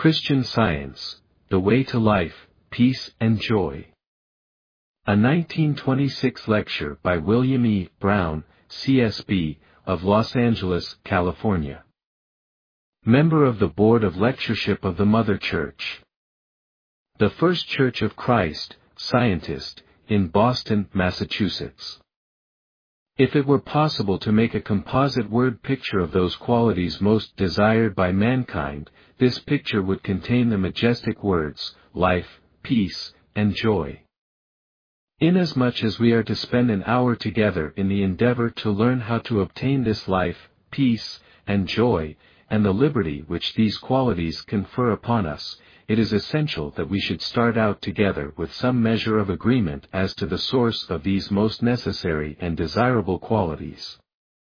Christian Science, The Way to Life, Peace and Joy. A 1926 lecture by William E. Brown, CSB, of Los Angeles, California. Member of the Board of Lectureship of the Mother Church. The First Church of Christ, Scientist, in Boston, Massachusetts. If it were possible to make a composite word picture of those qualities most desired by mankind, this picture would contain the majestic words, life, peace, and joy. Inasmuch as we are to spend an hour together in the endeavor to learn how to obtain this life, peace, and joy, and the liberty which these qualities confer upon us, it is essential that we should start out together with some measure of agreement as to the source of these most necessary and desirable qualities.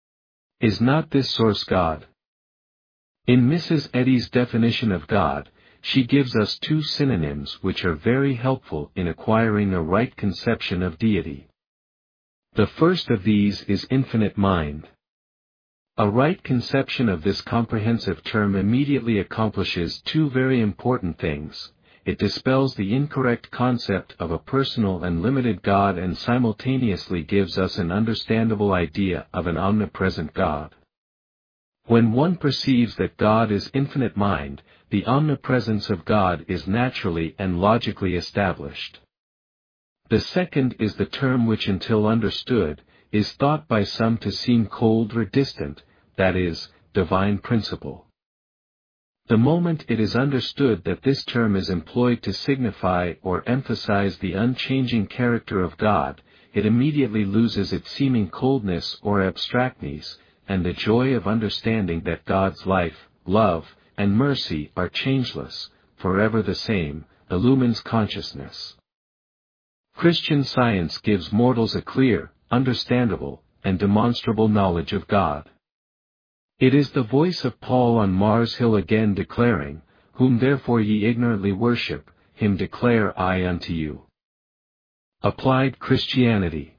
Is not this source God? In Mrs. Eddy's definition of God, she gives us two synonyms which are very helpful in acquiring a right conception of deity. The first of these is infinite mind. A right conception of this comprehensive term immediately accomplishes two very important things. It dispels the incorrect concept of a personal and limited God and simultaneously gives us an understandable idea of an omnipresent God. When one perceives that God is infinite mind, the omnipresence of God is naturally and logically established. The second is the term which, until understood, is thought by some to seem cold or distant, that is, divine principle. The moment it is understood that this term is employed to signify or emphasize the unchanging character of God, it immediately loses its seeming coldness or abstractness, and the joy of understanding that God's life, love, and mercy are changeless, forever the same, illumines consciousness. Christian Science gives mortals a clear, understandable, and demonstrable knowledge of God. It is the voice of Paul on Mars Hill again declaring, "Whom therefore ye ignorantly worship, him declare I unto you." Applied Christianity.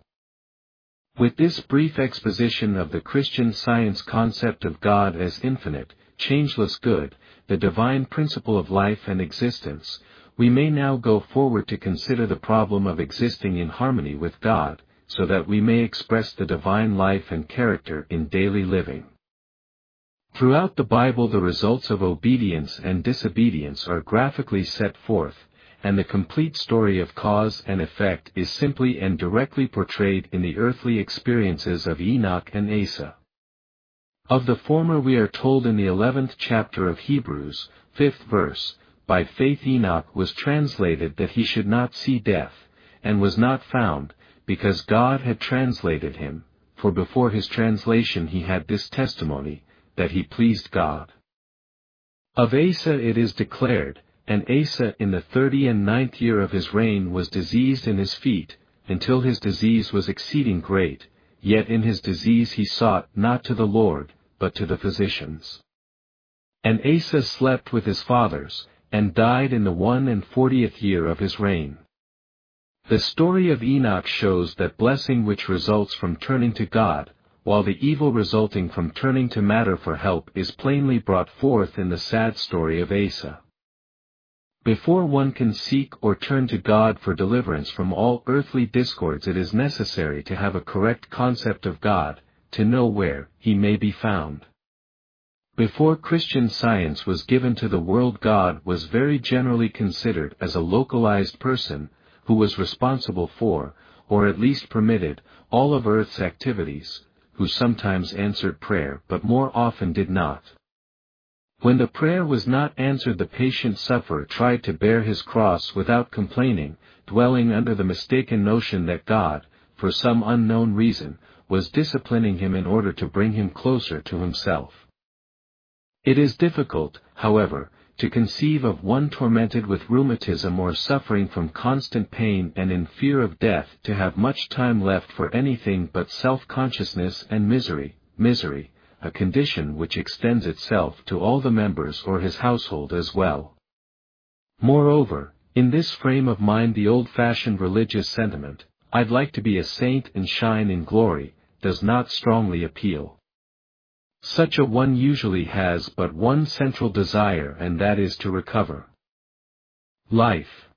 With this brief exposition of the Christian Science concept of God as infinite, changeless good, the divine principle of life and existence, we may now go forward to consider the problem of existing in harmony with God, so that we may express the divine life and character in daily living. Throughout the Bible the results of obedience and disobedience are graphically set forth, and the complete story of cause and effect is simply and directly portrayed in the earthly experiences of Enoch and Asa. Of the former we are told in the 11th chapter of Hebrews, 5th verse, "By faith Enoch was translated that he should not see death, and was not found, because God had translated him, for before his translation he had this testimony, that he pleased God." Of Asa it is declared, "And Asa in the 39th year of his reign was diseased in his feet, until his disease was exceeding great, yet in his disease he sought not to the Lord, but to the physicians. And Asa slept with his fathers, and died in the 41st year of his reign." The story of Enoch shows that blessing which results from turning to God, while the evil resulting from turning to matter for help is plainly brought forth in the sad story of Asa. Before one can seek or turn to God for deliverance from all earthly discords, it is necessary to have a correct concept of God, to know where he may be found. Before Christian Science was given to the world, God was very generally considered as a localized person, who was responsible for, or at least permitted, all of earth's activities, who sometimes answered prayer but more often did not. When the prayer was not answered, the patient sufferer tried to bear his cross without complaining, dwelling under the mistaken notion that God, for some unknown reason, was disciplining him in order to bring him closer to himself. It is difficult, however, to conceive of one tormented with rheumatism or suffering from constant pain and in fear of death to have much time left for anything but self-consciousness and misery, a condition which extends itself to all the members or his household as well. Moreover, in this frame of mind the old-fashioned religious sentiment, "I'd like to be a saint and shine in glory," does not strongly appeal. Such a one usually has but one central desire, and that is to recover life.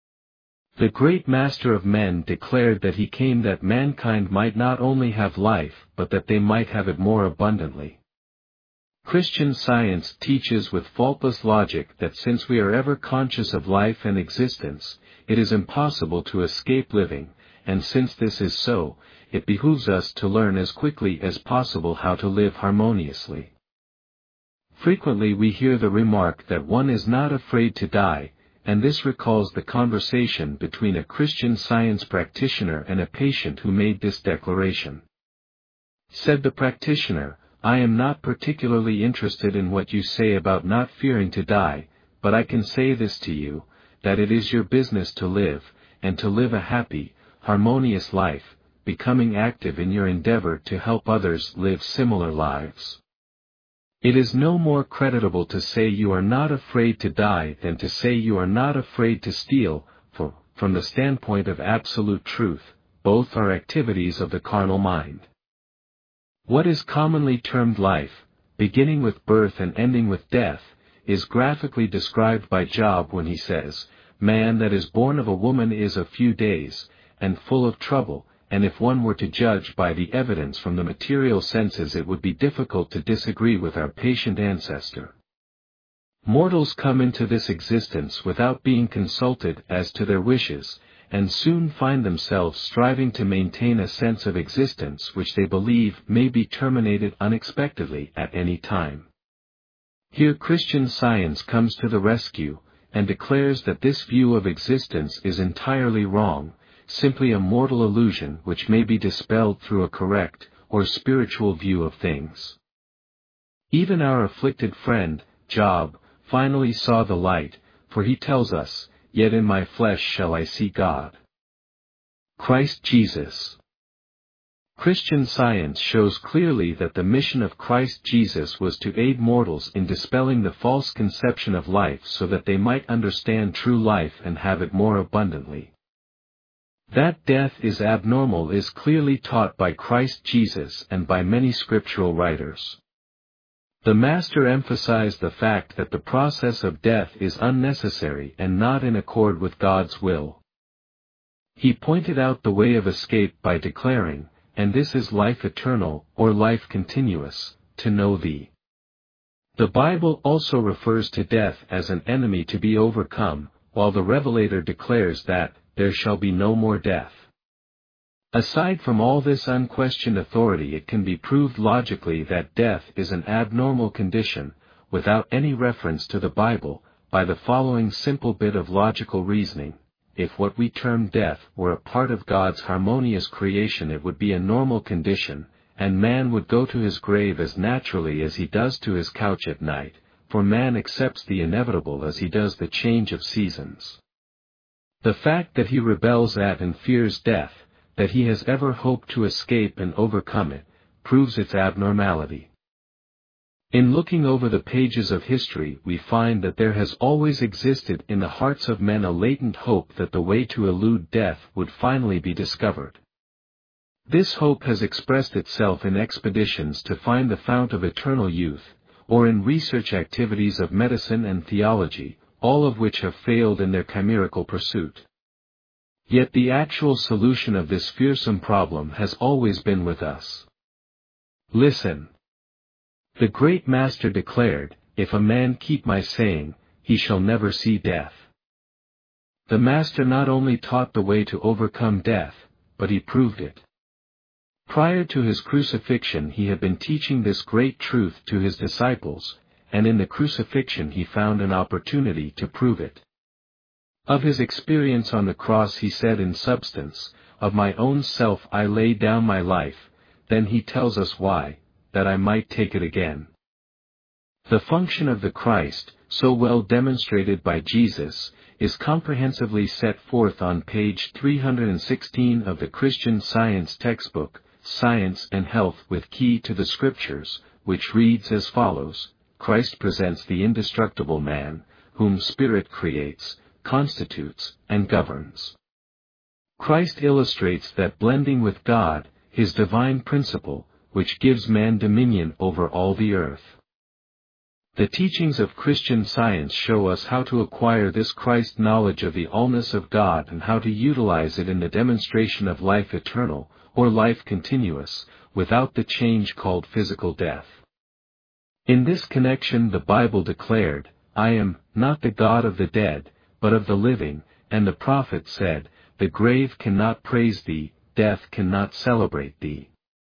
The great master of men declared that he came that mankind might not only have life but that they might have it more abundantly. Christian Science teaches with faultless logic that since we are ever conscious of life and existence, it is impossible to escape living, and since this is so, it behooves us to learn as quickly as possible how to live harmoniously. Frequently we hear the remark that one is not afraid to die, and this recalls the conversation between a Christian Science practitioner and a patient who made this declaration. Said the practitioner, "I am not particularly interested in what you say about not fearing to die, but I can say this to you, that it is your business to live, and to live a happy, harmonious life, becoming active in your endeavor to help others live similar lives. It is no more creditable to say you are not afraid to die than to say you are not afraid to steal, for, from the standpoint of absolute truth, both are activities of the carnal mind. What is commonly termed life, beginning with birth and ending with death, is graphically described by Job when he says, 'Man that is born of a woman is a few days, and full of trouble,' and if one were to judge by the evidence from the material senses it would be difficult to disagree with our patient ancestor. Mortals come into this existence without being consulted as to their wishes, and soon find themselves striving to maintain a sense of existence which they believe may be terminated unexpectedly at any time. Here Christian Science comes to the rescue, and declares that this view of existence is entirely wrong, simply a mortal illusion which may be dispelled through a correct, or spiritual view of things. Even our afflicted friend, Job, finally saw the light, for he tells us, "Yet in my flesh shall I see God." Christ Jesus. Christian Science shows clearly that the mission of Christ Jesus was to aid mortals in dispelling the false conception of life so that they might understand true life and have it more abundantly. That death is abnormal is clearly taught by Christ Jesus and by many scriptural writers. The Master emphasized the fact that the process of death is unnecessary and not in accord with God's will. He pointed out the way of escape by declaring, "And this is life eternal, or life continuous, to know Thee." The Bible also refers to death as an enemy to be overcome, while the Revelator declares that, "There shall be no more death." Aside from all this unquestioned authority, it can be proved logically that death is an abnormal condition, without any reference to the Bible, by the following simple bit of logical reasoning. If what we term death were a part of God's harmonious creation, it would be a normal condition, and man would go to his grave as naturally as he does to his couch at night, for man accepts the inevitable as he does the change of seasons. The fact that he rebels at and fears death, that he has ever hoped to escape and overcome it, proves its abnormality. In looking over the pages of history, we find that there has always existed in the hearts of men a latent hope that the way to elude death would finally be discovered. This hope has expressed itself in expeditions to find the fount of eternal youth, or in research activities of medicine and theology, all of which have failed in their chimerical pursuit. Yet the actual solution of this fearsome problem has always been with us. Listen. The great Master declared, "If a man keep my saying, he shall never see death." The Master not only taught the way to overcome death, but he proved it. Prior to his crucifixion he had been teaching this great truth to his disciples, and in the crucifixion he found an opportunity to prove it. Of his experience on the cross he said in substance, "Of my own self I lay down my life," then he tells us why, "that I might take it again." The function of the Christ, so well demonstrated by Jesus, is comprehensively set forth on page 316 of the Christian Science textbook, Science and Health with Key to the Scriptures, which reads as follows: Christ presents the indestructible man, whom Spirit creates, constitutes, and governs. Christ illustrates that blending with God, his divine principle, which gives man dominion over all the earth. The teachings of Christian Science show us how to acquire this Christ knowledge of the allness of God and how to utilize it in the demonstration of life eternal, or life continuous, without the change called physical death. In this connection the Bible declared, "I am not the God of the dead, but of the living," and the prophet said, "The grave cannot praise thee, death cannot celebrate thee."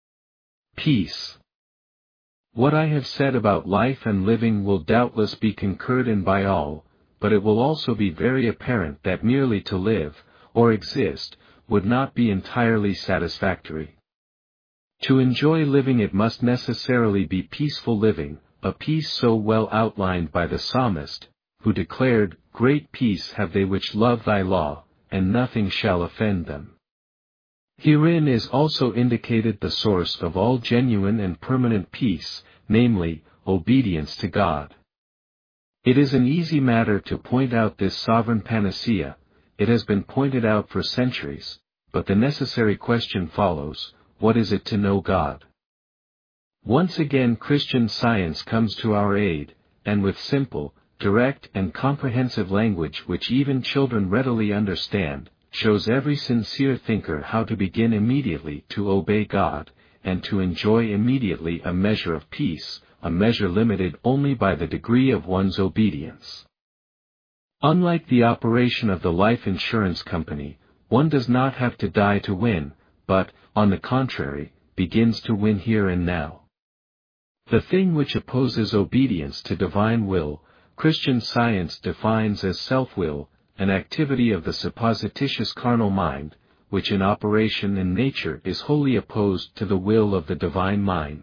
Peace. What I have said about life and living will doubtless be concurred in by all, but it will also be very apparent that merely to live, or exist, would not be entirely satisfactory. To enjoy living it must necessarily be peaceful living, a peace so well outlined by the psalmist, who declared, "Great peace have they which love thy law, and nothing shall offend them." Herein is also indicated the source of all genuine and permanent peace, namely, obedience to God. It is an easy matter to point out this sovereign panacea, it has been pointed out for centuries, but the necessary question follows, what is it to know God? Once again Christian Science comes to our aid, and with simple, direct and comprehensive language which even children readily understand, shows every sincere thinker how to begin immediately to obey God, and to enjoy immediately a measure of peace, a measure limited only by the degree of one's obedience. Unlike the operation of the life insurance company, one does not have to die to win, but, on the contrary, begins to win here and now. The thing which opposes obedience to divine will, Christian Science defines as self-will, an activity of the supposititious carnal mind, which in operation in nature is wholly opposed to the will of the divine mind.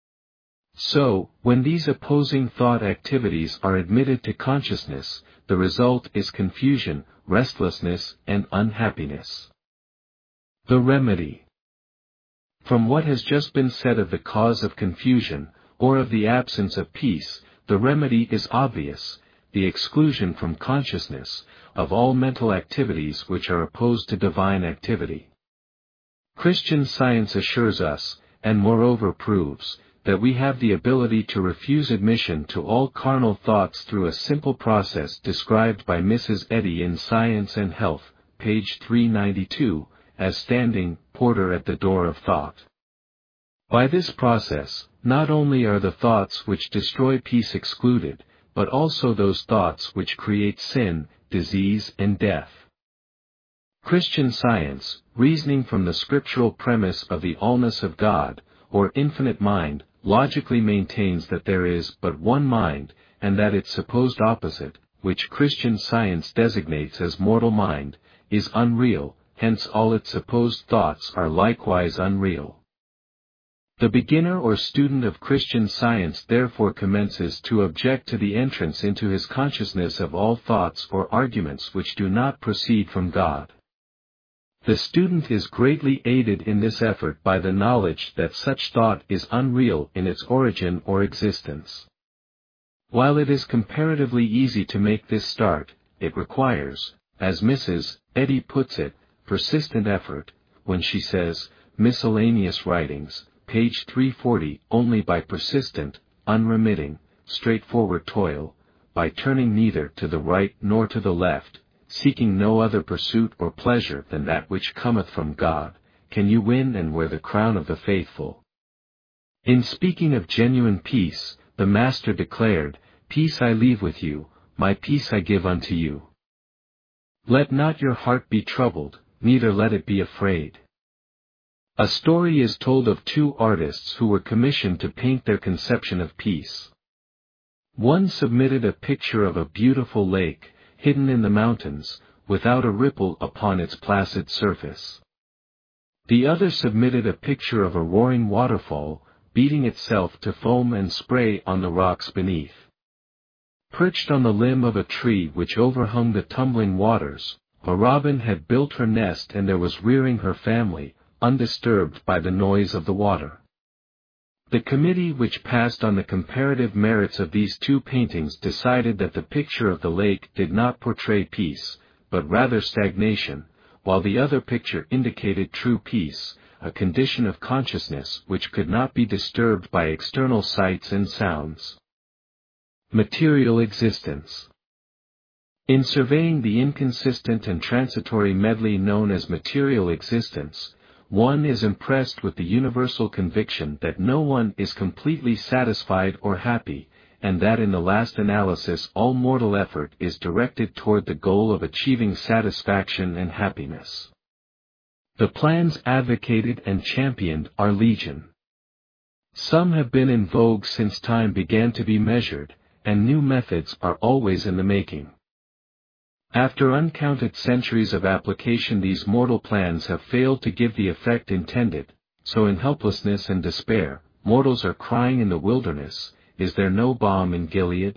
So, when these opposing thought activities are admitted to consciousness, the result is confusion, restlessness, and unhappiness. The remedy. From what has just been said of the cause of confusion, or of the absence of peace, the remedy is obvious, the exclusion from consciousness, of all mental activities which are opposed to divine activity. Christian Science assures us, and moreover proves, that we have the ability to refuse admission to all carnal thoughts through a simple process described by Mrs. Eddy in Science and Health, page 392, as standing porter at the door of thought. By this process, not only are the thoughts which destroy peace excluded, but also those thoughts which create sin, disease and death. Christian Science, reasoning from the scriptural premise of the allness of God, or infinite mind, logically maintains that there is but one mind, and that its supposed opposite, which Christian Science designates as mortal mind, is unreal, hence all its supposed thoughts are likewise unreal. The beginner or student of Christian Science therefore commences to object to the entrance into his consciousness of all thoughts or arguments which do not proceed from God. The student is greatly aided in this effort by the knowledge that such thought is unreal in its origin or existence. While it is comparatively easy to make this start, it requires, as Mrs. Eddy puts it, persistent effort, when she says, Miscellaneous Writings, page 340, only by persistent, unremitting, straightforward toil, by turning neither to the right nor to the left, seeking no other pursuit or pleasure than that which cometh from God, can you win and wear the crown of the faithful. In speaking of genuine peace, the Master declared, Peace I leave with you, my peace I give unto you. Let not your heart be troubled, neither let it be afraid. A story is told of two artists who were commissioned to paint their conception of peace. One submitted a picture of a beautiful lake, hidden in the mountains, without a ripple upon its placid surface. The other submitted a picture of a roaring waterfall, beating itself to foam and spray on the rocks beneath. Perched on the limb of a tree which overhung the tumbling waters, a robin had built her nest and there was rearing her family, undisturbed by the noise of the water. The committee which passed on the comparative merits of these two paintings decided that the picture of the lake did not portray peace, but rather stagnation, while the other picture indicated true peace, a condition of consciousness which could not be disturbed by external sights and sounds. Material existence. In surveying the inconsistent and transitory medley known as material existence, one is impressed with the universal conviction that no one is completely satisfied or happy, and that in the last analysis all mortal effort is directed toward the goal of achieving satisfaction and happiness. The plans advocated and championed are legion. Some have been in vogue since time began to be measured, and new methods are always in the making. After uncounted centuries of application, these mortal plans have failed to give the effect intended, so in helplessness and despair, mortals are crying in the wilderness, "Is there no balm in Gilead?"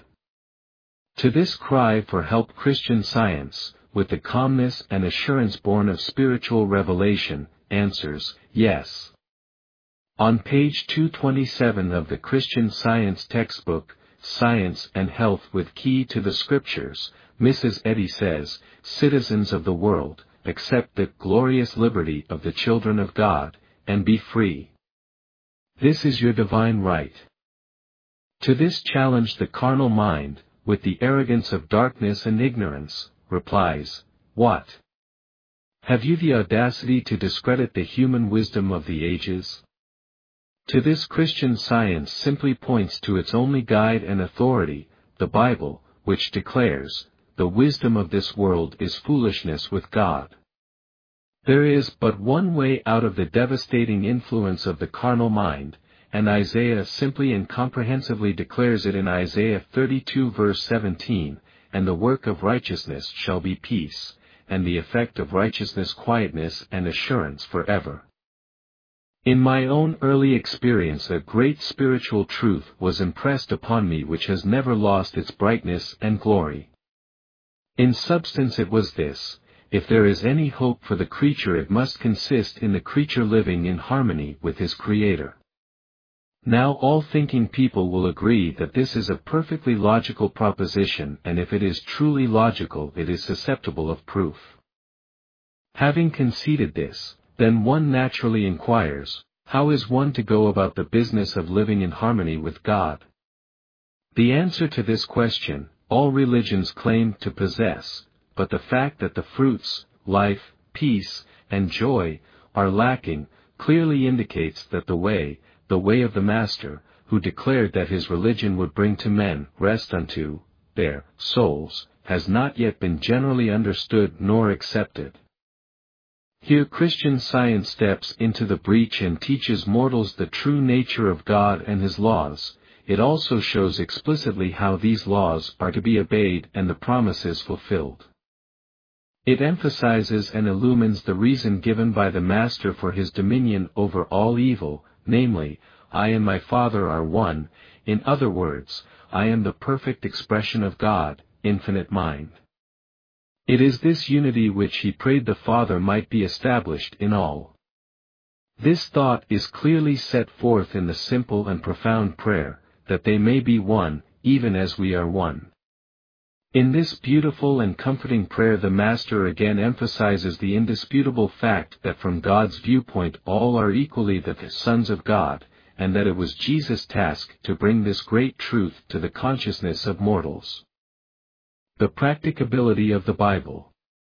To this cry for help Christian Science, with the calmness and assurance born of spiritual revelation, answers, yes. On page 227 of the Christian Science textbook, Science and Health with Key to the Scriptures, Mrs. Eddy says, "Citizens of the world, accept the glorious liberty of the children of God, and be free. This is your divine right." To this challenge the carnal mind, with the arrogance of darkness and ignorance, replies, "What? Have you the audacity to discredit the human wisdom of the ages?" To this Christian Science simply points to its only guide and authority, the Bible, which declares, "The wisdom of this world is foolishness with God." There is but one way out of the devastating influence of the carnal mind, and Isaiah simply and comprehensively declares it in Isaiah 32 verse 17, "And the work of righteousness shall be peace, and the effect of righteousness quietness and assurance forever." In my own early experience a great spiritual truth was impressed upon me which has never lost its brightness and glory. In substance it was this: if there is any hope for the creature it must consist in the creature living in harmony with his Creator. Now all thinking people will agree that this is a perfectly logical proposition, and if it is truly logical it is susceptible of proof. Having conceded this, then one naturally inquires, how is one to go about the business of living in harmony with God? The answer to this question, all religions claim to possess, but the fact that the fruits, life, peace, and joy, are lacking, clearly indicates that the way of the Master, who declared that his religion would bring to men rest unto their souls, has not yet been generally understood nor accepted. Here Christian Science steps into the breach and teaches mortals the true nature of God and His laws. It also shows explicitly how these laws are to be obeyed and the promises fulfilled. It emphasizes and illumines the reason given by the Master for His dominion over all evil, namely, "I and my Father are one," in other words, I am the perfect expression of God, infinite mind. It is this unity which He prayed the Father might be established in all. This thought is clearly set forth in the simple and profound prayer, that they may be one, even as we are one. In this beautiful and comforting prayer the Master again emphasizes the indisputable fact that from God's viewpoint all are equally the sons of God, and that it was Jesus' task to bring this great truth to the consciousness of mortals. The practicability of the Bible.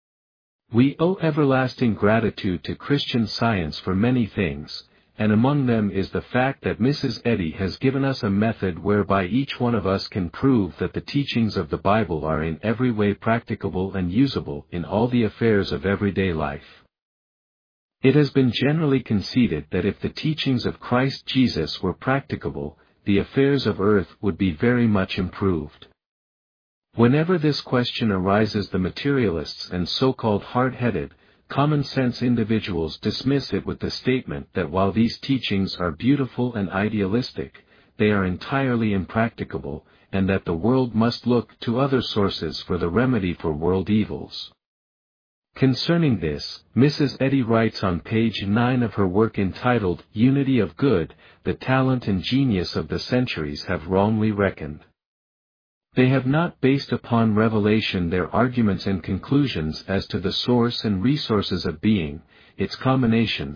We owe everlasting gratitude to Christian Science for many things, and among them is the fact that Mrs. Eddy has given us a method whereby each one of us can prove that the teachings of the Bible are in every way practicable and usable in all the affairs of everyday life. It has been generally conceded that if the teachings of Christ Jesus were practicable, the affairs of earth would be very much improved. Whenever this question arises, the materialists and so-called hard-headed, common-sense individuals dismiss it with the statement that while these teachings are beautiful and idealistic, they are entirely impracticable, and that the world must look to other sources for the remedy for world evils. Concerning this, Mrs. Eddy writes on page 9 of her work entitled Unity of Good, "The talent and genius of the centuries have wrongly reckoned. They have not based upon revelation their arguments and conclusions as to the source and resources of being, its combinations,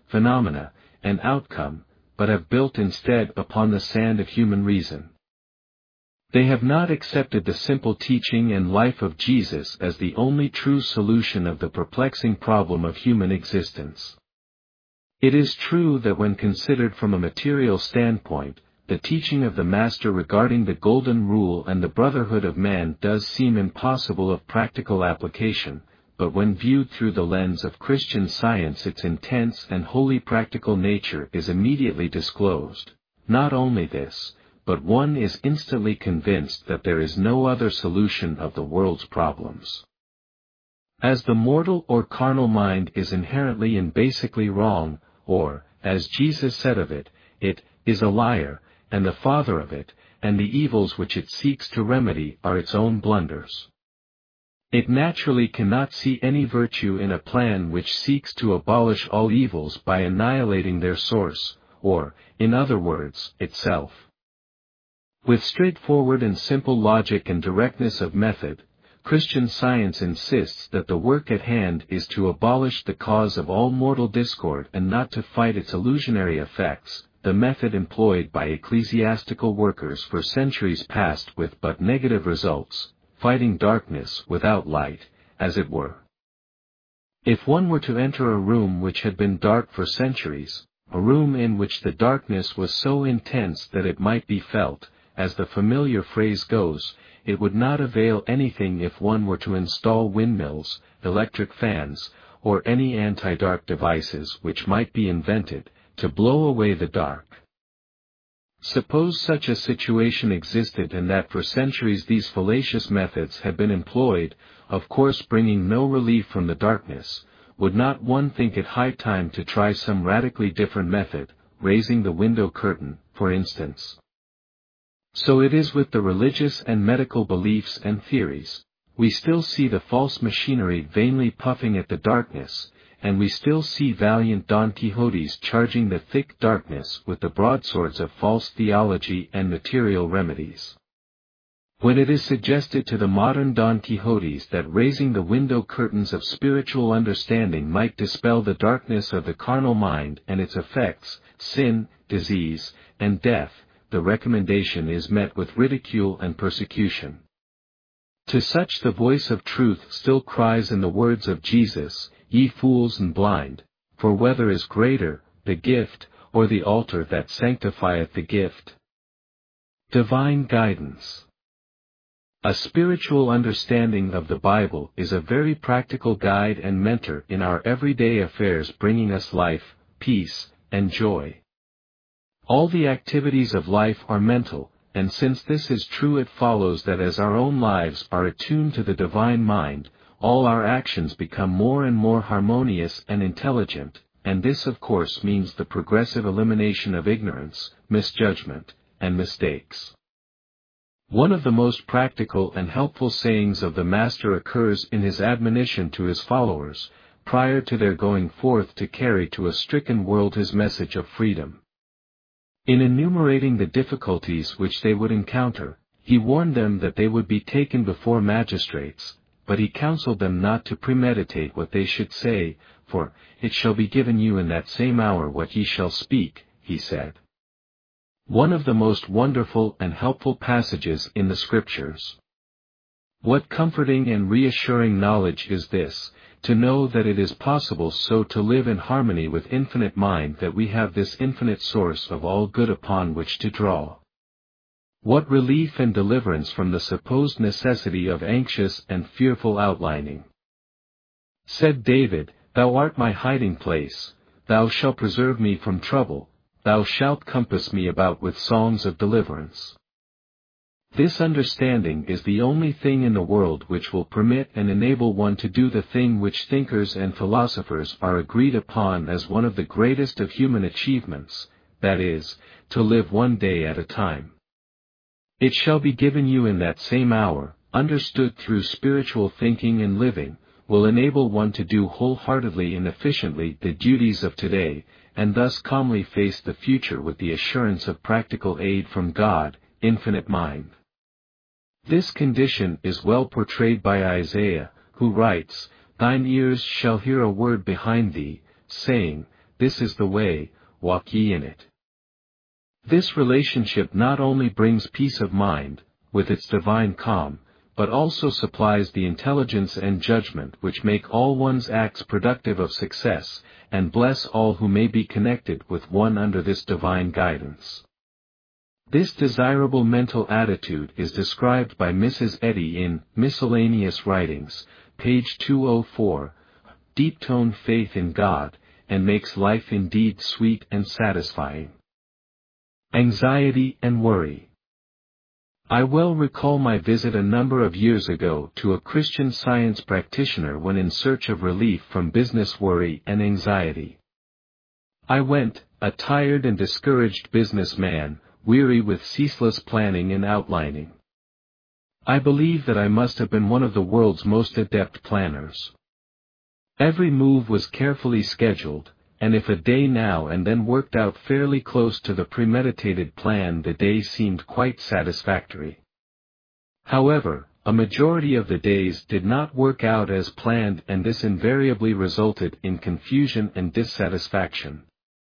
phenomena, and outcome, but have built instead upon the sand of human reason. They have not accepted the simple teaching and life of Jesus as the only true solution of the perplexing problem of human existence. It is true that when considered from a material standpoint, the teaching of the Master regarding the Golden Rule and the brotherhood of man does seem impossible of practical application, but when viewed through the lens of Christian Science its intense and wholly practical nature is immediately disclosed. Not only this, but one is instantly convinced that there is no other solution of the world's problems. As the mortal or carnal mind is inherently and basically wrong, or, as Jesus said of it, it is a liar, and the father of it, and the evils which it seeks to remedy are its own blunders. It naturally cannot see any virtue in a plan which seeks to abolish all evils by annihilating their source, or, in other words, itself. With straightforward and simple logic and directness of method, Christian Science insists that the work at hand is to abolish the cause of all mortal discord and not to fight its illusionary effects, the method employed by ecclesiastical workers for centuries past with but negative results, fighting darkness without light, as it were. If one were to enter a room which had been dark for centuries, a room in which the darkness was so intense that it might be felt, as the familiar phrase goes, it would not avail anything if one were to install windmills, electric fans, or any anti-dark devices which might be invented, to blow away the dark. Suppose such a situation existed and that for centuries these fallacious methods had been employed, of course bringing no relief from the darkness, would not one think it high time to try some radically different method, raising the window curtain, for instance? So it is with the religious and medical beliefs and theories. We still see the false machinery vainly puffing at the darkness, and we still see valiant Don Quixotes charging the thick darkness with the broadswords of false theology and material remedies. When it is suggested to the modern Don Quixotes that raising the window curtains of spiritual understanding might dispel the darkness of the carnal mind and its effects, sin, disease, and death, the recommendation is met with ridicule and persecution. To such the voice of truth still cries in the words of Jesus, "Ye fools and blind, for whether is greater, the gift, or the altar that sanctifieth the gift?" Divine guidance. A spiritual understanding of the Bible is a very practical guide and mentor in our everyday affairs, bringing us life, peace, and joy. All the activities of life are mental, and since this is true it follows that as our own lives are attuned to the divine mind, all our actions become more and more harmonious and intelligent, and this of course means the progressive elimination of ignorance, misjudgment, and mistakes. One of the most practical and helpful sayings of the Master occurs in his admonition to his followers, prior to their going forth to carry to a stricken world his message of freedom. In enumerating the difficulties which they would encounter, he warned them that they would be taken before magistrates, but he counseled them not to premeditate what they should say, for, "It shall be given you in that same hour what ye shall speak," he said. One of the most wonderful and helpful passages in the Scriptures. What comforting and reassuring knowledge is this, to know that it is possible so to live in harmony with infinite mind that we have this infinite source of all good upon which to draw. What relief and deliverance from the supposed necessity of anxious and fearful outlining. Said David, "Thou art my hiding place, thou shalt preserve me from trouble, thou shalt compass me about with songs of deliverance." This understanding is the only thing in the world which will permit and enable one to do the thing which thinkers and philosophers are agreed upon as one of the greatest of human achievements, that is, to live one day at a time. It shall be given you in that same hour, understood through spiritual thinking and living, will enable one to do wholeheartedly and efficiently the duties of today, and thus calmly face the future with the assurance of practical aid from God, infinite mind. This condition is well portrayed by Isaiah, who writes, "Thine ears shall hear a word behind thee, saying, this is the way, walk ye in it. This relationship not only brings peace of mind, with its divine calm, but also supplies the intelligence and judgment which make all one's acts productive of success, and bless all who may be connected with one under this divine guidance. This desirable mental attitude is described by Mrs. Eddy in Miscellaneous Writings, page 204, deep-toned faith in God, and makes life indeed sweet and satisfying. Anxiety and worry. I well recall my visit a number of years ago to a Christian Science practitioner when in search of relief from business worry and anxiety. I went, a tired and discouraged businessman, weary with ceaseless planning and outlining. I believe that I must have been one of the world's most adept planners. Every move was carefully scheduled, and if a day now and then worked out fairly close to the premeditated plan, the day seemed quite satisfactory. However, a majority of the days did not work out as planned, and this invariably resulted in confusion and dissatisfaction.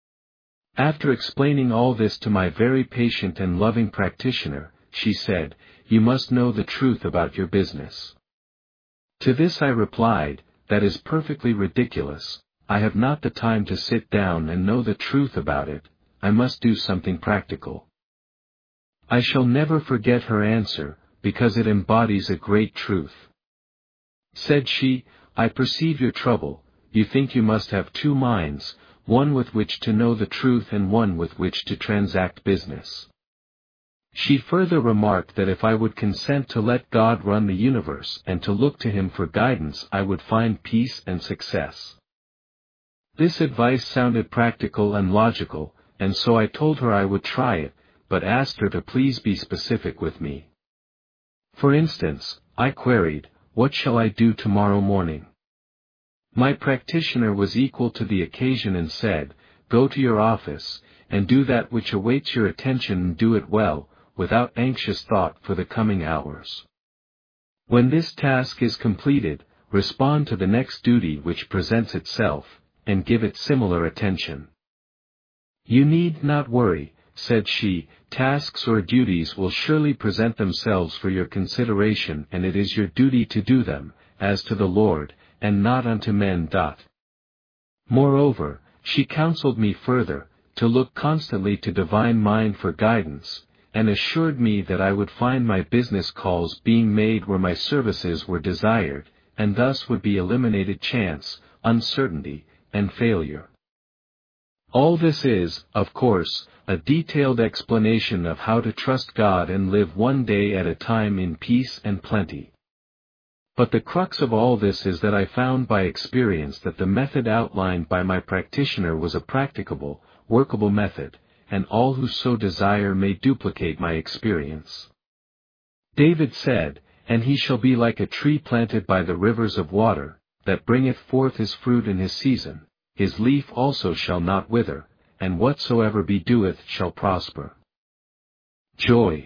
After explaining all this to my very patient and loving practitioner, she said, "You must know the truth about your business." To this I replied, "That is perfectly ridiculous. I have not the time to sit down and know the truth about it. I must do something practical." I shall never forget her answer, because it embodies a great truth. Said she, "I perceive your trouble. You think you must have two minds, one with which to know the truth and one with which to transact business." She further remarked that if I would consent to let God run the universe and to look to Him for guidance, I would find peace and success. This advice sounded practical and logical, and so I told her I would try it, but asked her to please be specific with me. For instance, I queried, "What shall I do tomorrow morning?" My practitioner was equal to the occasion and said, "Go to your office, and do that which awaits your attention, and do it well, without anxious thought for the coming hours. When this task is completed, respond to the next duty which presents itself, and give it similar attention. You need not worry," said she, "tasks or duties will surely present themselves for your consideration, and it is your duty to do them, as to the Lord, and not unto men. Moreover, she counseled me further, to look constantly to divine mind for guidance, and assured me that I would find my business calls being made where my services were desired, and thus would be eliminated chance, uncertainty, and failure. All this is, of course, a detailed explanation of how to trust God and live one day at a time in peace and plenty. But the crux of all this is that I found by experience that the method outlined by my practitioner was a practicable, workable method, and all who so desire may duplicate my experience. David said, "And he shall be like a tree planted by the rivers of water, that bringeth forth his fruit in his season, his leaf also shall not wither, and whatsoever he doeth shall prosper." Joy.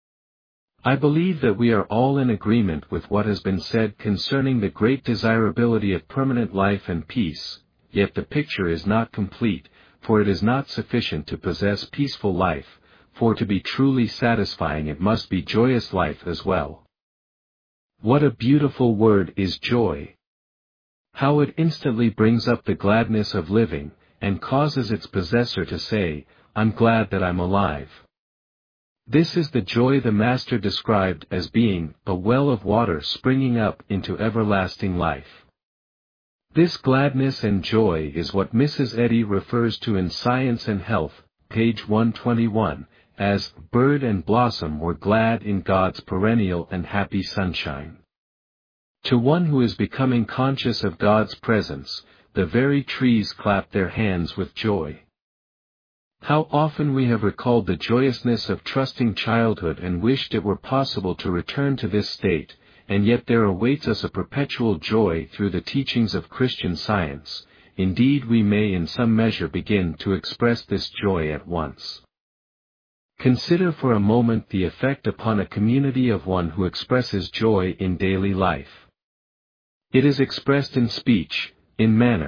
I believe that we are all in agreement with what has been said concerning the great desirability of permanent life and peace, yet the picture is not complete, for it is not sufficient to possess peaceful life, for to be truly satisfying it must be joyous life as well. What a beautiful word is joy! How it instantly brings up the gladness of living, and causes its possessor to say, "I'm glad that I'm alive." This is the joy the Master described as being a well of water springing up into everlasting life. This gladness and joy is what Mrs. Eddy refers to in Science and Health, page 121, as bird and blossom were glad in God's perennial and happy sunshine. To one who is becoming conscious of God's presence, the very trees clap their hands with joy. How often we have recalled the joyousness of trusting childhood and wished it were possible to return to this state, and yet there awaits us a perpetual joy through the teachings of Christian Science. Indeed, we may in some measure begin to express this joy at once. Consider for a moment the effect upon a community of one who expresses joy in daily life. It is expressed in speech, in manner,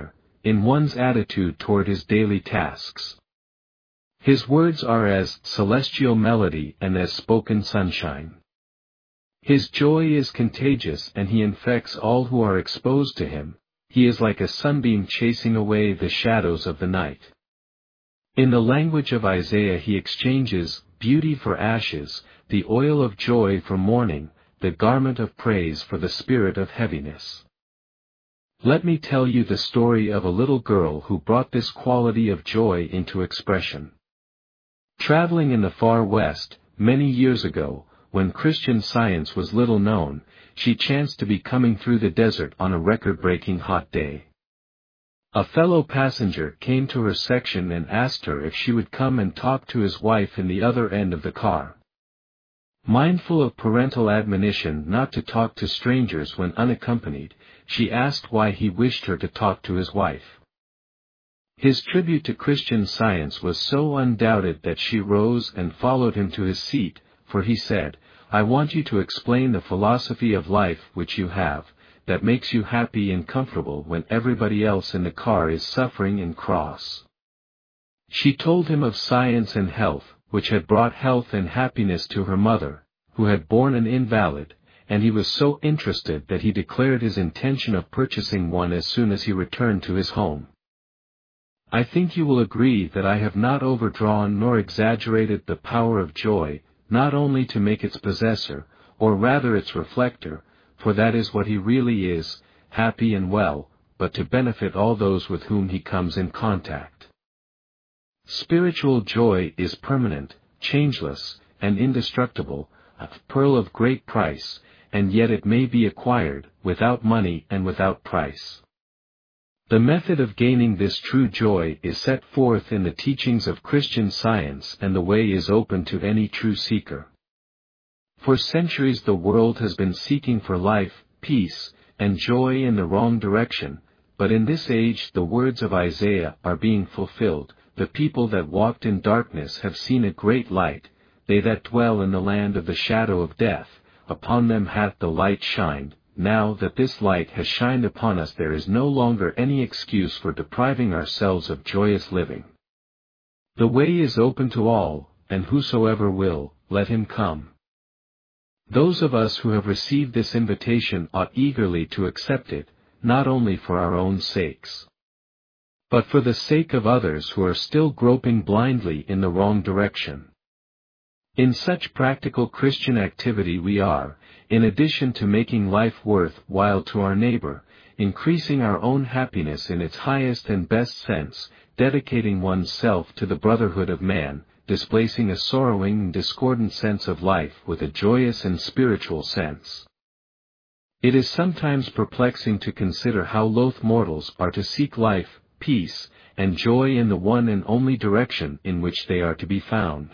in one's attitude toward his daily tasks. His words are as celestial melody and as spoken sunshine. His joy is contagious and he infects all who are exposed to him. He is like a sunbeam chasing away the shadows of the night. In the language of Isaiah he exchanges beauty for ashes, the oil of joy for mourning, the garment of praise for the spirit of heaviness. Let me tell you the story of a little girl who brought this quality of joy into expression. Traveling in the far west, many years ago, when Christian Science was little known, she chanced to be coming through the desert on a record-breaking hot day. A fellow passenger came to her section and asked her if she would come and talk to his wife in the other end of the car. Mindful of parental admonition not to talk to strangers when unaccompanied, she asked why he wished her to talk to his wife. His tribute to Christian Science was so undoubted that she rose and followed him to his seat, for he said, "I want you to explain the philosophy of life which you have, that makes you happy and comfortable when everybody else in the car is suffering and cross." She told him of science and health, which had brought health and happiness to her mother, who had borne an invalid, and he was so interested that he declared his intention of purchasing one as soon as he returned to his home. I think you will agree that I have not overdrawn nor exaggerated the power of joy, not only to make its possessor, or rather its reflector, for that is what he really is, happy and well, but to benefit all those with whom he comes in contact. Spiritual joy is permanent, changeless, and indestructible, a pearl of great price, and yet it may be acquired, without money and without price. The method of gaining this true joy is set forth in the teachings of Christian Science, and the way is open to any true seeker. For centuries the world has been seeking for life, peace, and joy in the wrong direction, but in this age the words of Isaiah are being fulfilled. The people that walked in darkness have seen a great light, they that dwell in the land of the shadow of death, upon them hath the light shined. Now that this light has shined upon us, there is no longer any excuse for depriving ourselves of joyous living. The way is open to all, and whosoever will, let him come. Those of us who have received this invitation ought eagerly to accept it, not only for our own sakes, but for the sake of others who are still groping blindly in the wrong direction. In such practical Christian activity we are, in addition to making life worth while to our neighbor, increasing our own happiness in its highest and best sense, dedicating one's self to the brotherhood of man, displacing a sorrowing and discordant sense of life with a joyous and spiritual sense. It is sometimes perplexing to consider how loath mortals are to seek life, peace, and joy in the one and only direction in which they are to be found.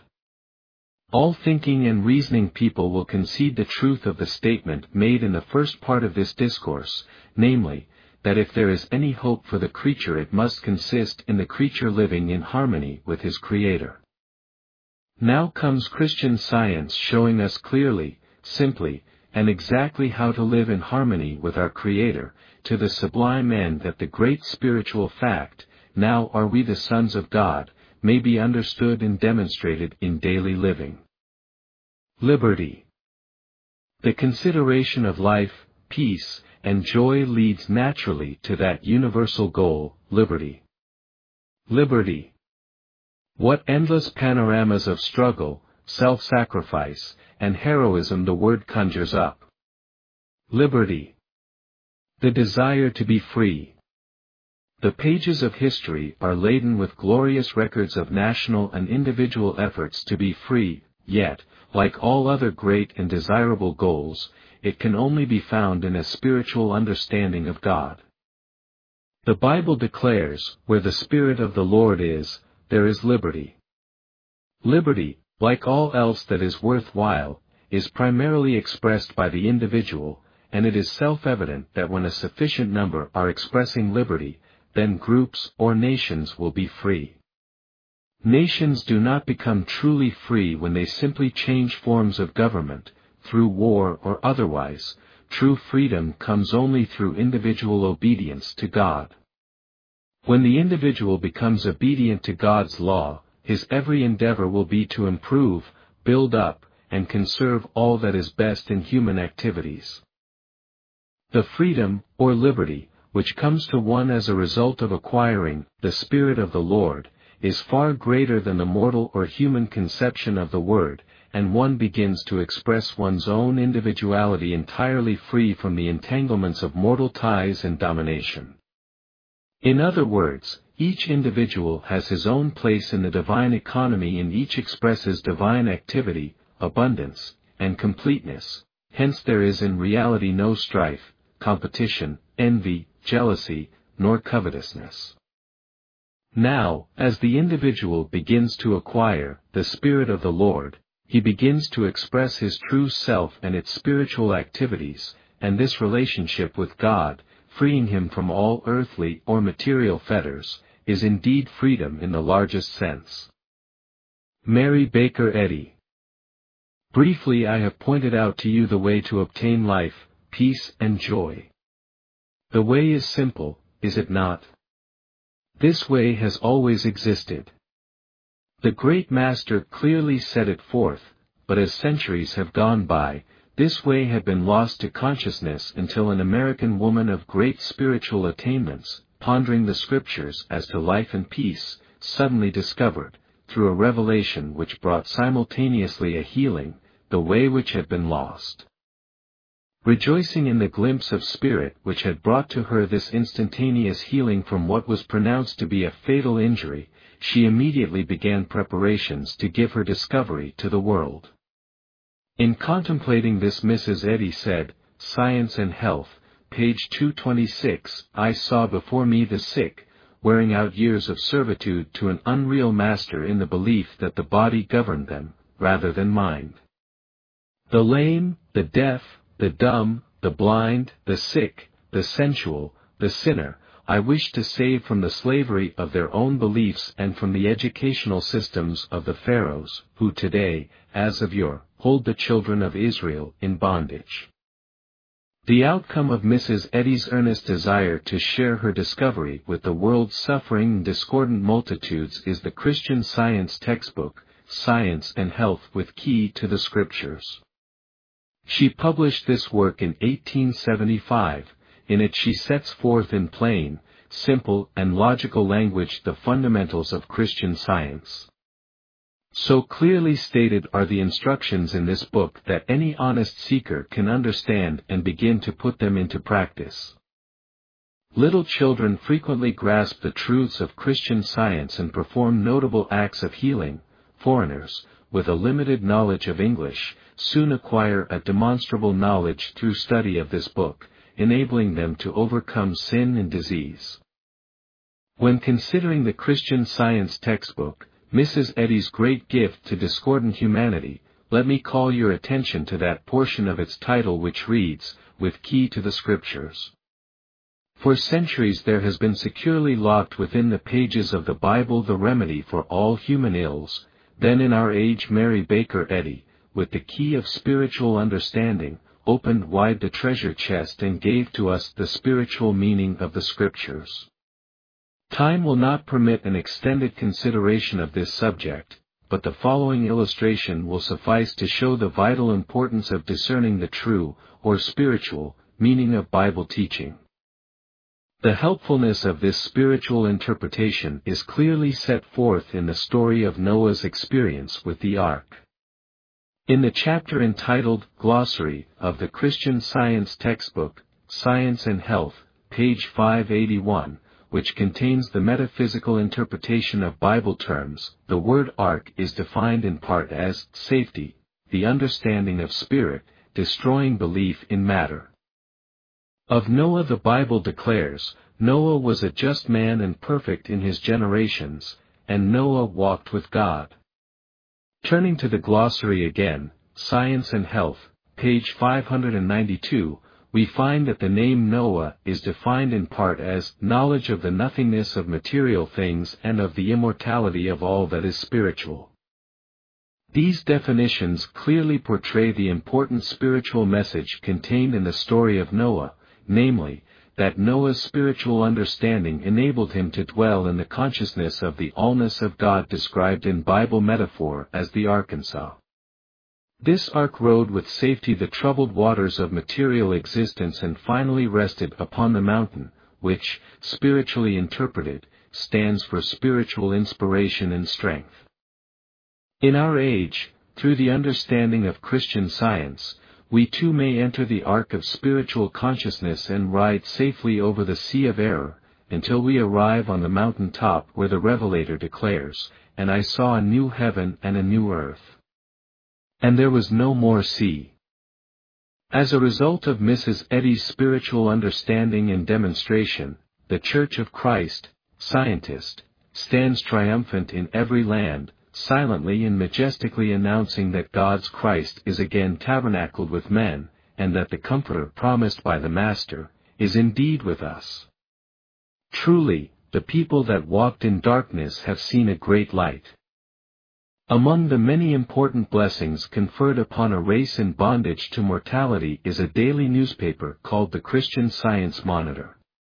All thinking and reasoning people will concede the truth of the statement made in the first part of this discourse, namely, that if there is any hope for the creature it must consist in the creature living in harmony with his Creator. Now comes Christian Science showing us clearly, simply, and exactly how to live in harmony with our Creator, to the sublime end that the great spiritual fact, "Now are we the sons of God," may be understood and demonstrated in daily living. Liberty. The consideration of life, peace, and joy leads naturally to that universal goal, liberty. Liberty. What endless panoramas of struggle, self-sacrifice, and heroism the word conjures up. Liberty. The desire to be free. The pages of history are laden with glorious records of national and individual efforts to be free, yet, like all other great and desirable goals, it can only be found in a spiritual understanding of God. The Bible declares, "Where the Spirit of the Lord is, there is liberty." Liberty, like all else that is worthwhile, is primarily expressed by the individual, and it is self-evident that when a sufficient number are expressing liberty, then groups or nations will be free. Nations do not become truly free when they simply change forms of government, through war or otherwise. True freedom comes only through individual obedience to God. When the individual becomes obedient to God's law, his every endeavor will be to improve, build up, and conserve all that is best in human activities. The freedom, or liberty, which comes to one as a result of acquiring the Spirit of the Lord, is far greater than the mortal or human conception of the word, and one begins to express one's own individuality entirely free from the entanglements of mortal ties and domination. In other words, each individual has his own place in the divine economy and each expresses divine activity, abundance, and completeness, hence there is in reality no strife, competition, envy, jealousy, nor covetousness. Now, as the individual begins to acquire the Spirit of the Lord, he begins to express his true self and its spiritual activities, and this relationship with God, freeing him from all earthly or material fetters, is indeed freedom in the largest sense. Mary Baker Eddy. Briefly, I have pointed out to you the way to obtain life, peace, and joy. The way is simple, is it not? This way has always existed. The great Master clearly set it forth, but as centuries have gone by, this way had been lost to consciousness until an American woman of great spiritual attainments, pondering the Scriptures as to life and peace, suddenly discovered, through a revelation which brought simultaneously a healing, the way which had been lost. Rejoicing in the glimpse of spirit which had brought to her this instantaneous healing from what was pronounced to be a fatal injury, she immediately began preparations to give her discovery to the world. In contemplating this, Mrs. Eddy said, Science and Health, page 226, I saw before me the sick, wearing out years of servitude to an unreal master in the belief that the body governed them, rather than mind. The lame, the deaf, the dumb, the blind, the sick, the sensual, the sinner, I wish to save from the slavery of their own beliefs and from the educational systems of the pharaohs, who today, as of yore, hold the children of Israel in bondage. The outcome of Mrs. Eddy's earnest desire to share her discovery with the world's suffering and discordant multitudes is the Christian Science textbook, Science and Health with Key to the Scriptures. She published this work in 1875. In it she sets forth in plain, simple, and logical language the fundamentals of Christian Science. So clearly stated are the instructions in this book that any honest seeker can understand and begin to put them into practice. Little children frequently grasp the truths of Christian Science and perform notable acts of healing. Foreigners, with a limited knowledge of English, soon acquire a demonstrable knowledge through study of this book, enabling them to overcome sin and disease. When considering the Christian Science textbook, Mrs. Eddy's great gift to discordant humanity, let me call your attention to that portion of its title which reads, With Key to the Scriptures. For centuries there has been securely locked within the pages of the Bible the remedy for all human ills. Then in our age Mary Baker Eddy, with the key of spiritual understanding, opened wide the treasure chest and gave to us the spiritual meaning of the Scriptures. Time will not permit an extended consideration of this subject, but the following illustration will suffice to show the vital importance of discerning the true, or spiritual, meaning of Bible teaching. The helpfulness of this spiritual interpretation is clearly set forth in the story of Noah's experience with the ark. In the chapter entitled Glossary of the Christian Science textbook, Science and Health, page 581, which contains the metaphysical interpretation of Bible terms, the word ark is defined in part as safety, the understanding of spirit, destroying belief in matter. Of Noah the Bible declares, Noah was a just man and perfect in his generations, and Noah walked with God. Turning to the glossary again, Science and Health, page 592, we find that the name Noah is defined in part as knowledge of the nothingness of material things and of the immortality of all that is spiritual. These definitions clearly portray the important spiritual message contained in the story of Noah, namely, that Noah's spiritual understanding enabled him to dwell in the consciousness of the allness of God described in Bible metaphor as the Arkansas. This ark rode with safety the troubled waters of material existence and finally rested upon the mountain, which, spiritually interpreted, stands for spiritual inspiration and strength. In our age, through the understanding of Christian Science, we too may enter the ark of spiritual consciousness and ride safely over the sea of error, until we arrive on the mountain top where the Revelator declares, "And I saw a new heaven and a new earth. And there was no more sea." As a result of Mrs. Eddy's spiritual understanding and demonstration, the Church of Christ, Scientist, stands triumphant in every land, silently and majestically announcing that God's Christ is again tabernacled with men, and that the Comforter promised by the Master, is indeed with us. Truly, the people that walked in darkness have seen a great light. Among the many important blessings conferred upon a race in bondage to mortality is a daily newspaper called the Christian Science Monitor.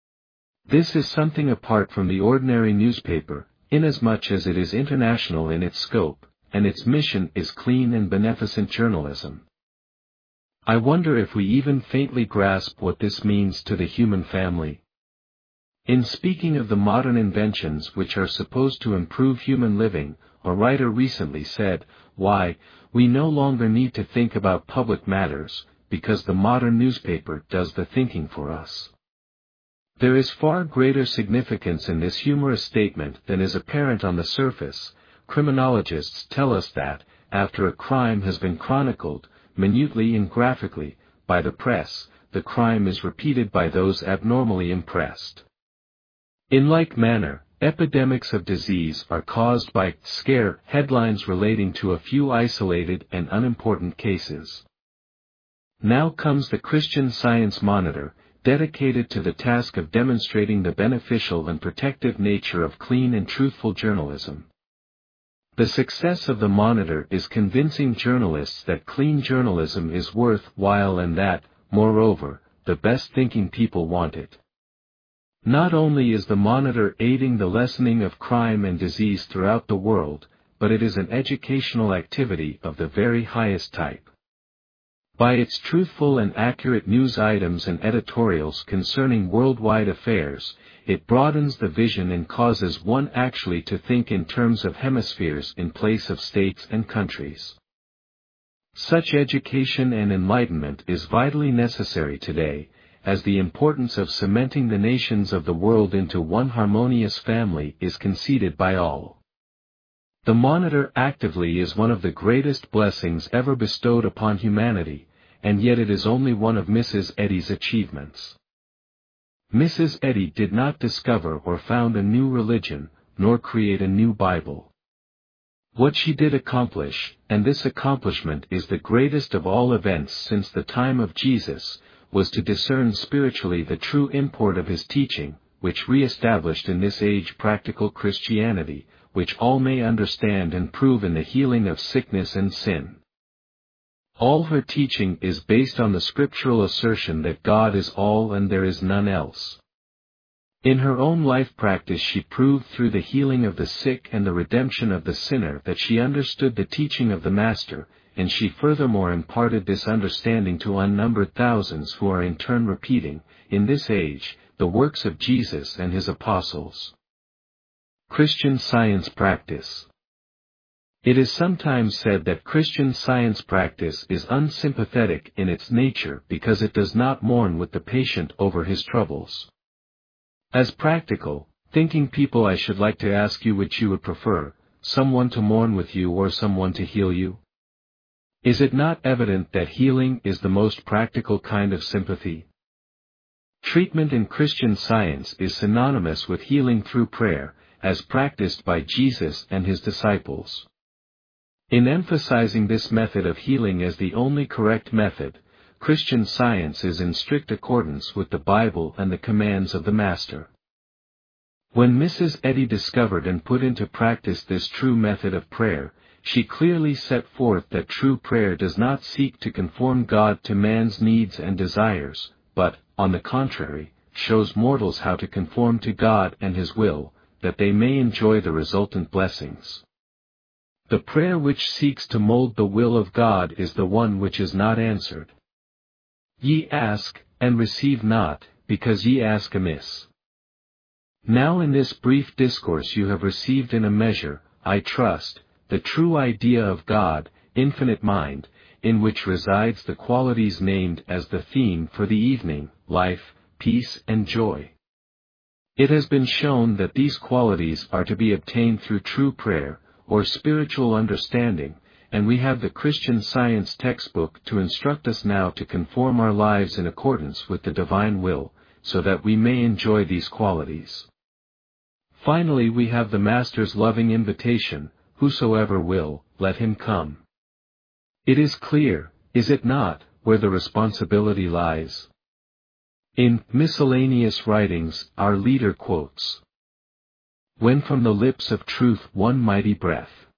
This is something apart from the ordinary newspaper, inasmuch as it is international in its scope, and its mission is clean and beneficent journalism. I wonder if we even faintly grasp what this means to the human family. In speaking of the modern inventions which are supposed to improve human living, a writer recently said, "Why, we no longer need to think about public matters, because the modern newspaper does the thinking for us." There is far greater significance in this humorous statement than is apparent on the surface. Criminologists tell us that, after a crime has been chronicled, minutely and graphically, by the press, the crime is repeated by those abnormally impressed. In like manner, epidemics of disease are caused by scare headlines relating to a few isolated and unimportant cases. Now comes the Christian Science Monitor, dedicated to the task of demonstrating the beneficial and protective nature of clean and truthful journalism. The success of the Monitor is convincing journalists that clean journalism is worthwhile and that, moreover, the best thinking people want it. Not only is the Monitor aiding the lessening of crime and disease throughout the world, but it is an educational activity of the very highest type. By its truthful and accurate news items and editorials concerning worldwide affairs, it broadens the vision and causes one actually to think in terms of hemispheres in place of states and countries. Such education and enlightenment is vitally necessary today, as the importance of cementing the nations of the world into one harmonious family is conceded by all. The Monitor actively is one of the greatest blessings ever bestowed upon humanity, and yet it is only one of Mrs. Eddy's achievements. Mrs. Eddy did not discover or found a new religion, nor create a new Bible. What she did accomplish, and this accomplishment is the greatest of all events since the time of Jesus, was to discern spiritually the true import of his teaching, which re-established in this age practical Christianity, which all may understand and prove in the healing of sickness and sin. All her teaching is based on the scriptural assertion that God is all and there is none else. In her own life practice she proved through the healing of the sick and the redemption of the sinner that she understood the teaching of the Master, and she furthermore imparted this understanding to unnumbered thousands who are in turn repeating, in this age, the works of Jesus and his apostles. Christian Science Practice. It is sometimes said that Christian Science practice is unsympathetic in its nature because it does not mourn with the patient over his troubles. As practical, thinking people, I should like to ask you which you would prefer, someone to mourn with you or someone to heal you? Is it not evident that healing is the most practical kind of sympathy? Treatment in Christian Science is synonymous with healing through prayer, as practiced by Jesus and his disciples. In emphasizing this method of healing as the only correct method, Christian Science is in strict accordance with the Bible and the commands of the Master. When Mrs. Eddy discovered and put into practice this true method of prayer, she clearly set forth that true prayer does not seek to conform God to man's needs and desires, but, on the contrary, shows mortals how to conform to God and His will, that they may enjoy the resultant blessings. The prayer which seeks to mold the will of God is the one which is not answered. Ye ask, and receive not, because ye ask amiss. Now in this brief discourse you have received in a measure, I trust, the true idea of God, infinite mind, in which resides the qualities named as the theme for the evening, life, peace and joy. It has been shown that these qualities are to be obtained through true prayer, or spiritual understanding, and we have the Christian Science textbook to instruct us now to conform our lives in accordance with the divine will, so that we may enjoy these qualities. Finally, we have the Master's loving invitation, whosoever will, let him come. It is clear, is it not, where the responsibility lies? In Miscellaneous Writings, our leader quotes, "When from the lips of truth one mighty breath